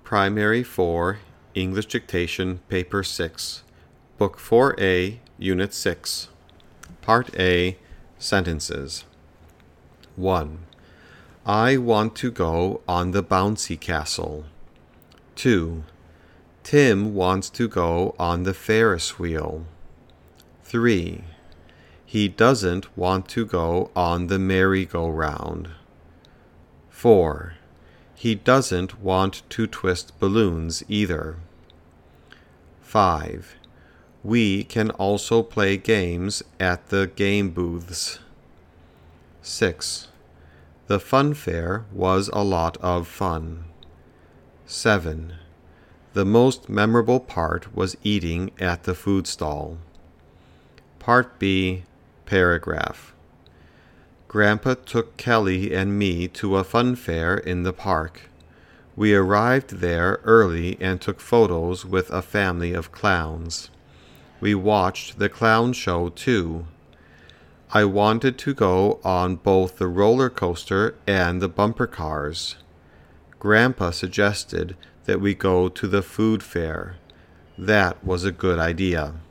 Primary 4, English Dictation, Paper 6, Book 4A, Unit 6. Part A, Sentences. 1. I want to go on the bouncy castle. 2. Tim wants to go on the Ferris wheel. 3. He doesn't want to go on the merry-go-round. 4. He doesn't want to twist balloons either. 5. We can also play games at the game booths. 6. The fun fair was a lot of fun. 7. The most memorable part was eating at the food stall. Part B, Paragraph. Grandpa took Kelly and me to a fun fair in the park. We arrived there early and took photos with a family of clowns. We watched the clown show too. I wanted to go on both the roller coaster and the bumper cars. Grandpa suggested that we go to the food fair. That was a good idea.